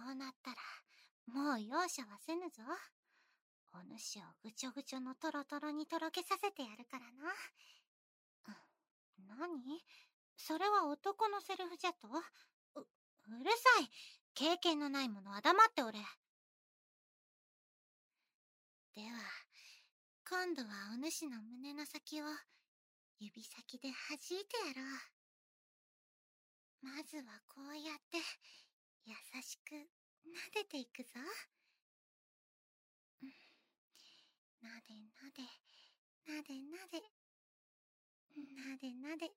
うなったら、もう容赦はせぬぞ。お主をぐちょぐちょのトロトロにとろけさせてやるからな。何？それは男のセリフじゃと？うるさい。経験のない者は黙っておれ。では、今度はお主の胸の先を指先で弾いてやろう。まずはこうやって優しく撫でていくぞ。なでなで、なでなで、なでなで。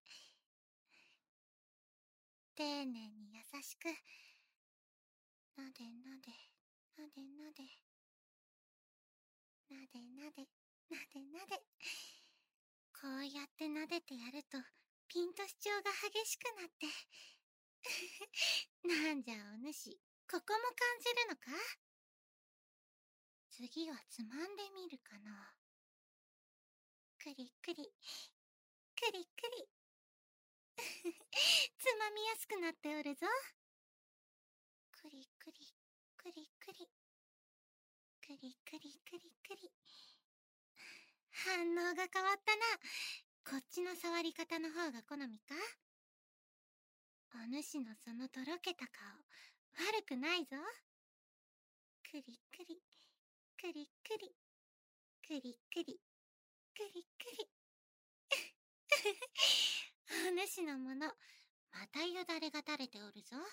丁寧に優しく、なでなで、なでなで、なでなで、なでなで。こうやって撫でてやると、ピンと主張が激しくなって。なんじゃお主、ここも感じるのか？次はつまんでみるかな。くりくり、くりくり。つまみやすくなっておるぞ。くりくり、くりくり。くりくりくりくり。反応が変わったな。こっちの触り方の方が好みか？お主のそのとろけた顔、悪くないぞ。くりくり、くりくり、くりくり、くりくり。お主のもの、またよだれが垂れておるぞ。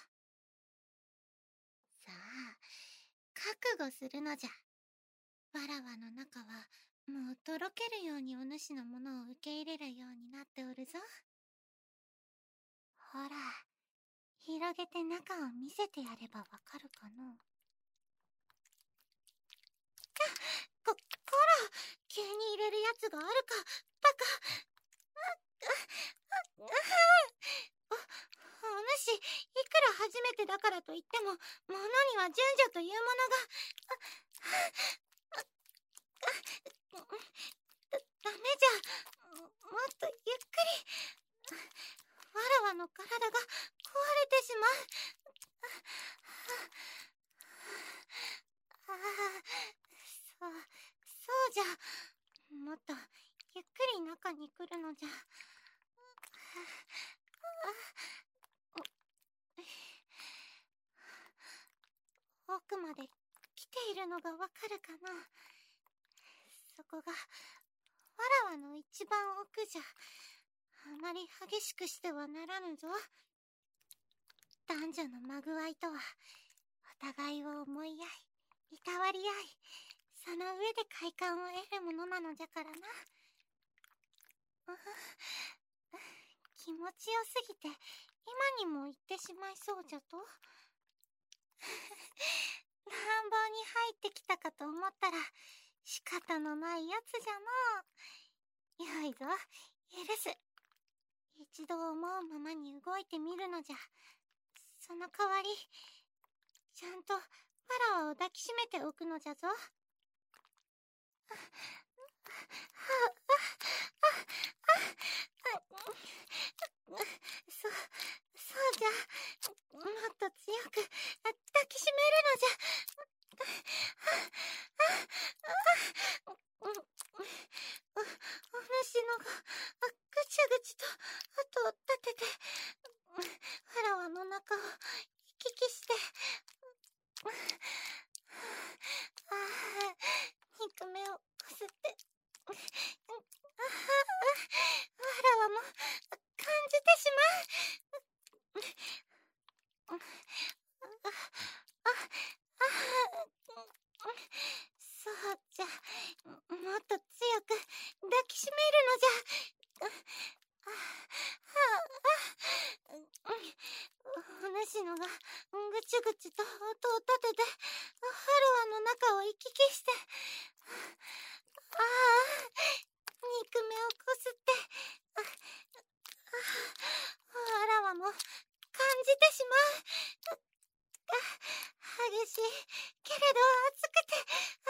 さあ、覚悟するのじゃ。わらわの中は、もうとろけるようにお主のものを受け入れるようになっておるぞ。ほら、広げて中を見せてやればわかるかの。こら、急に入れるやつがあるか、バカ。お主、いくら初めてだからといっても、物には順序というものが。ダメじゃ。もっとゆっくり。わらわの体が壊れてしまう。そうじゃ。もっとゆっくり中に来るのじゃ。奥まで来ているのがわかるかな。そこがわらわの一番奥じゃ。あまり激しくしてはならぬぞ。男女のまぐわいとは、お互いを思い合い、いたわり合い、その上で快感を得るものなのじゃからな。気持ちよすぎて、今にも言ってしまいそうじゃと。乱暴に入ってきたかと思ったら、仕方のないやつじゃの。よいぞ、許す。一度思うままに動いてみるのじゃ。その代わり、ちゃんとわらわを抱きしめておくのじゃぞ。そうじゃ。もっと強く抱きしめるのじゃ。お主のがぐちゃぐちと後を立てて、わらわの中を行き来して、肉目をこすって、わらわも感じてしまう。そうじゃ。もっと強く抱きしめるのじゃ。お主のがぐちゅぐちゅと音を立てて、わらわの中を行き来して、肉目をこすって、わらわも感じてしまう。激しいけれど熱くて、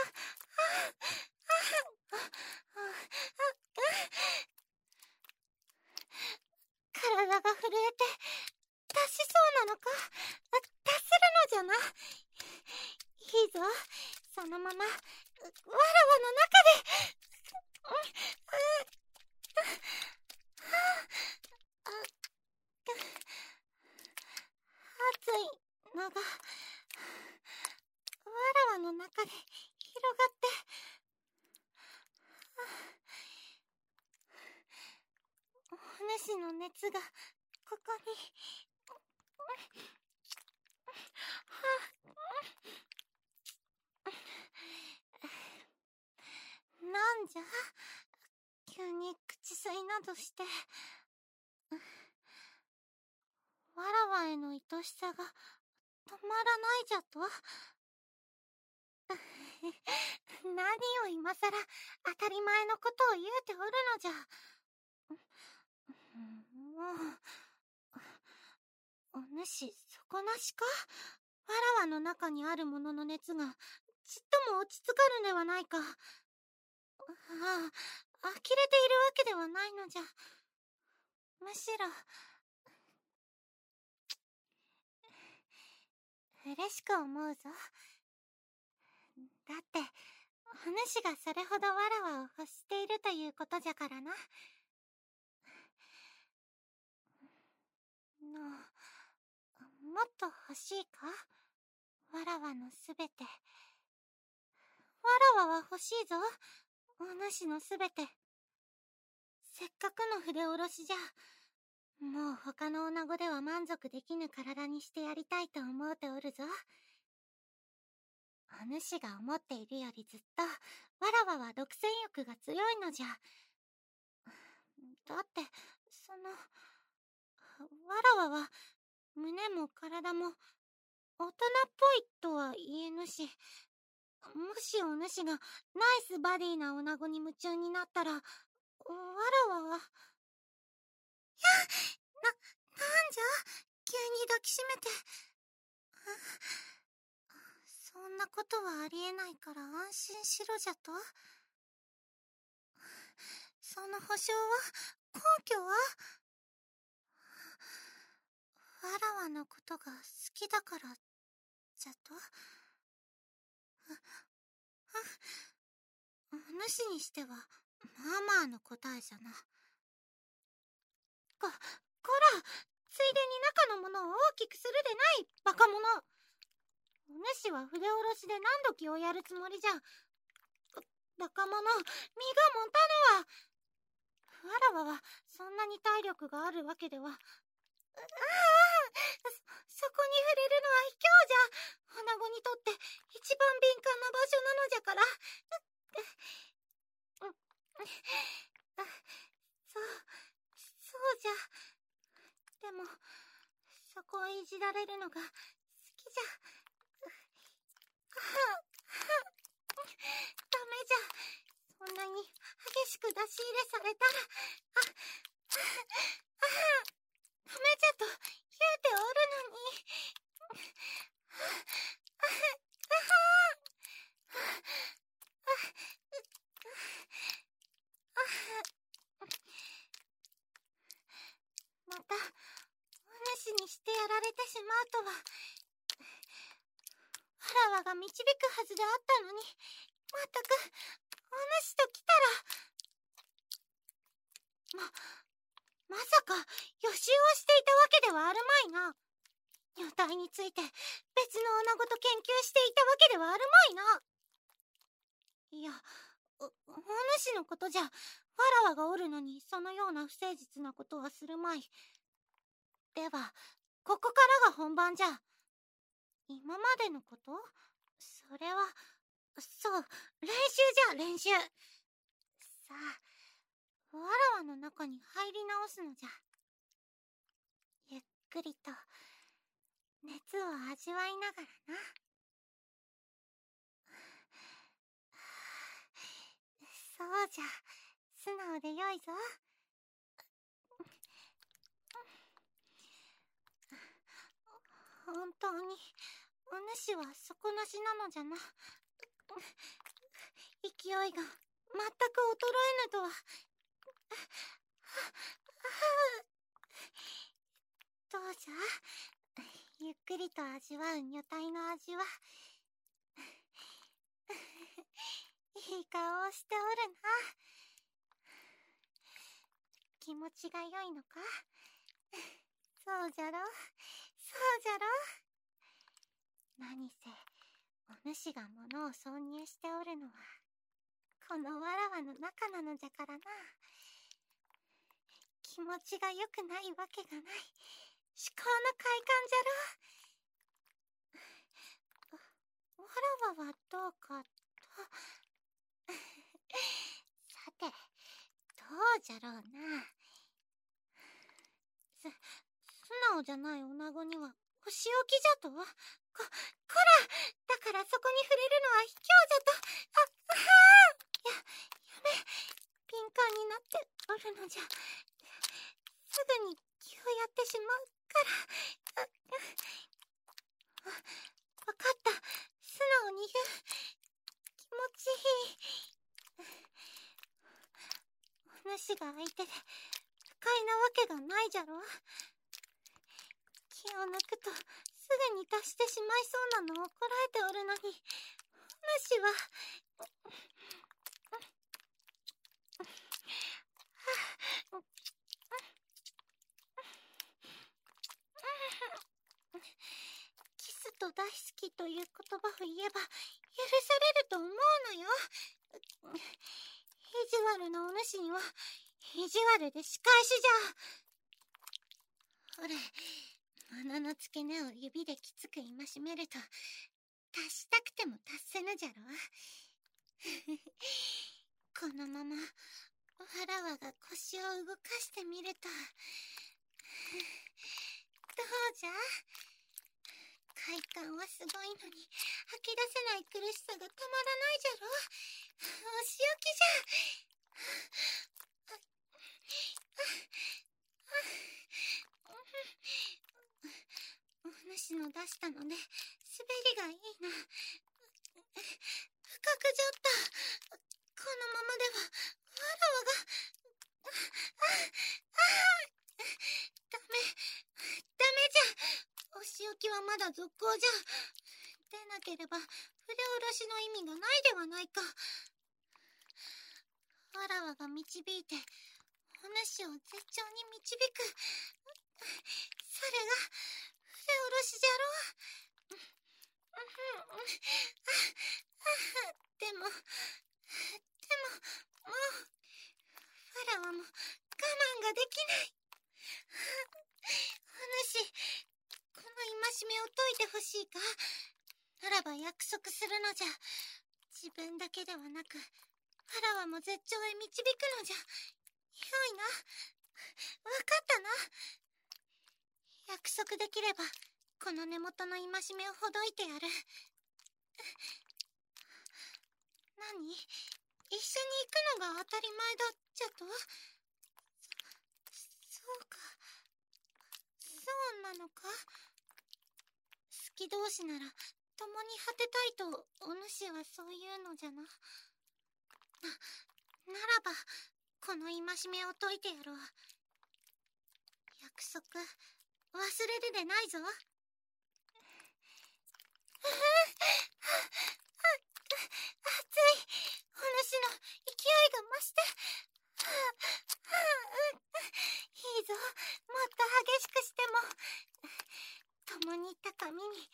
体が震えて出しそうなのか、出せるのじゃな。 ぞ。そのまま、わらわの中で。熱いのが、わらわの中で広がって、お主の熱が、ここに、なんじゃ、急に口吸いなどして。わらわへの愛しさが止まらないじゃと。何を今さら当たり前のことを言うておるのじゃ。もう、お主底なしか。わらわの中にあるものの熱がちっとも落ち着かぬではないか。ああ、呆れているわけではないのじゃ。むしろ嬉しく思うぞ。だってお主がそれほどわらわを欲しているということじゃからな。もっと欲しいか、わらわのすべて。わらわは欲しいぞ、お主のすべて。せっかくの筆下ろしじゃ。もう他の女子では満足できぬ体にしてやりたいと思うておるぞ。お主が思っているよりずっとわらわは独占欲が強いのじゃ。だってわらわは胸も体も大人っぽいとは言えぬし、もしお主がナイスバディな女子に夢中になったら、わらわは。なんじゃ、急に抱きしめて。そんなことはありえないから安心しろじゃと。その保証は、根拠は。わらわのことが好きだからじゃと。お主にしてはまあまあの答えじゃな。こら、ついでに中のものを大きくするでない、バカ者。お主は筆下ろしで何時をやるつもりじゃ。バカ者、身が持たぬわ。わらわはそんなに体力があるわけでは。そこに触れるのは卑怯じゃ。女子にとって一番敏感な場所なのじゃから。そうじゃ。でもそこをいじられるのが好きじゃ。ダメじゃ。そんなに激しく出し入れされたら。ダメじゃと言うておるのに。またお主にしてやられてしまうとは。わらわが導くはずであったのに、まったくお主と来たら。まさか予習をしていたわけではあるまいな。女体について別の女子と研究していたわけではあるまいな。いや、お主のことじゃ。わらわがおるのにそのような不誠実なことはするまい。ではここからが本番じゃ。今までのこと？それは、そう、練習じゃ、練習。さあ、わらわの中に入り直すのじゃ。ゆっくりと熱を味わいながらな。そうじゃ、素直でよいぞ。本当にお主は底なしなのじゃな。勢いが全く衰えぬとは。どうじゃ、ゆっくりと味わう女体の味は。 いい顔をしておるな。気持ちが良いのか？そうじゃろ、そうじゃろ。何せ、お主が物を挿入しておるのは、このわらわの中なのじゃからな。気持ちが良くないわけがない。至高の快感じゃろ。わらわはどうかと。さて、どうじゃろうな。素直じゃない女子にはお仕置きじゃと？こら、だからそこに触れるのは卑怯じゃと。やめ、敏感になっておるのじゃ。すぐに気をやってしまうから。わかった。素直に言う。気持ちいい。お主が相手で不快なわけがないじゃろ。気を抜くとすぐに達してしまいそうなのをこらえておるのに、お主は。キスと大好きという言葉を言えば許されると思うのよ。意地悪のお主には意地悪で仕返しじゃ。ほれ、物の付け根を指できつく戒めると達したくても達せぬじゃろ。このままわらわが腰を動かしてみると、どうじゃ？快感はすごいのに吐き出せない苦しさがたまらないじゃろ。お仕置きじゃ。お主の出したので滑りがいいな。深くじゃった。このままではわらわが。ダメじゃ。お仕置きはまだ続行じゃ。でなければ筆下ろしの意味がないではないか。わらわが導いてお主を絶頂に導く。それが筆下ろしじゃろう。でももうわらわも我慢ができない。お主、この戒めを解いてほしいか？ならば約束するのじゃ。自分だけではなくわらわも絶頂へ導くのじゃ。よいな？わかったな？約束できればこの根元の戒めをほどいてやる。何？一緒に行くのが当たり前だっちゃと？そうか。そうなのか？好き同士なら共に果てたいとお主はそういうのじゃな。ならばこの戒めを解いてやろう。約束忘れるでないぞ。熱い。お主の勢いが増して。いいぞ、もっと激しくしても。共に高みに。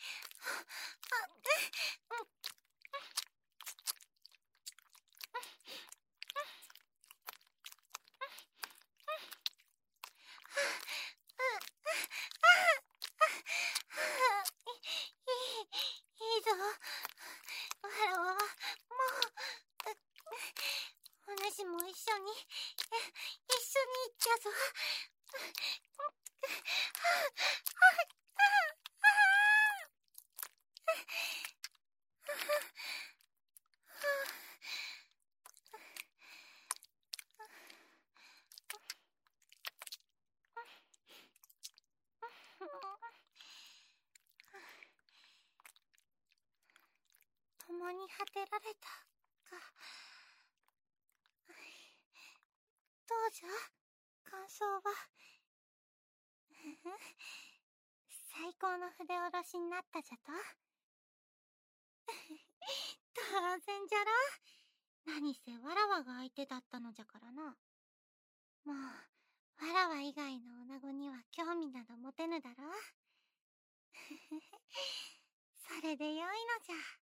いいぞ。わらわはもう。お主も一緒に行ったぞ。共に果てられたか。どうじゃ？感想は。最高の筆下ろしになったじゃと？当然じゃろ。 何せわらわが相手だったのじゃからな。もう、わらわ以外の女子には興味など持てぬだろう。それでよいのじゃ。